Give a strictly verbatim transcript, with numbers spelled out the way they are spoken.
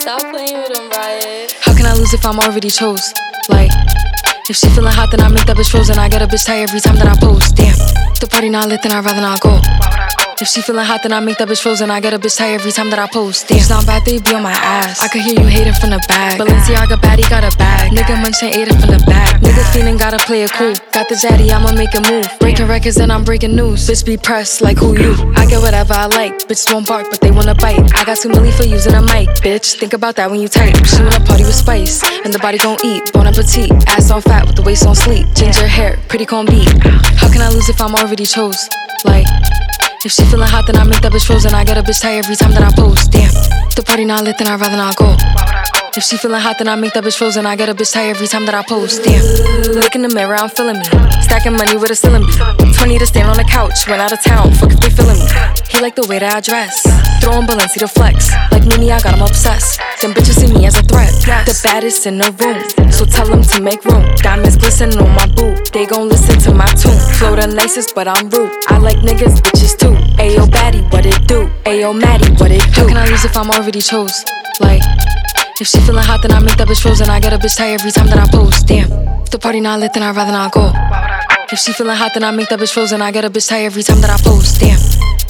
Stop playing with him, Riot. How can I lose if I'm already chose? Like, if she feeling hot, then I make that bitch frozen. I get a bitch tired every time that I post. Damn, the party not lit, then I'd rather not go. If she feeling hot, then I make that bitch frozen. I get a bitch tired every time that I post. Damn, it's not bad, they be on my ass. I could hear you hating from the back. Balenciaga baddie got a bag. Nigga munchin' ate it from the back. Nigga feeling gotta play it cool. Got the zaddy, I'ma make a move. Breaking records and I'm breaking news. Bitch be pressed like who you? I get whatever I like. Bitches won't bark, but they wanna bite. I got two milli for using a mic. Bitch, think about that when you type. She wanna party with spice, and the body gon' eat. Bon appetit, ass on fat with the waist on sleep. Ginger hair, pretty con beat. How can I lose if I'm already chose? Like, if she feeling hot, then I make that bitch frozen. I get a bitch tired every time that I post. Damn, the party not lit, then I'd rather not go. If she feeling hot, then I make that bitch frozen. I get a bitch tired every time that I post. Damn, look in the mirror, I'm feeling me. Stacking money with a ceiling beat. twenty to stand on the couch, went out of town, fuck if they feeling me. He like the way that I dress, throwing Balenci to flex. Like Mimi, I got him obsessed. Them bitches see me as a threat, the baddest in the room. So tell them to make room. Diamonds glistening on my boot, they gon' listen to my tune. Flow the nicest, but I'm rude. I like niggas, bitches too. Ayo baddie, what it do? Ayo Maddie, what it do? How can I lose if I'm already chose? Like, if she feeling hot, then I make that bitch frozen. I get a bitch tired every time that I post. Damn, if the party not lit, then I'd rather not go. If she feeling hot, then I make that bitch frozen. I get a bitch tired every time that I post. Damn.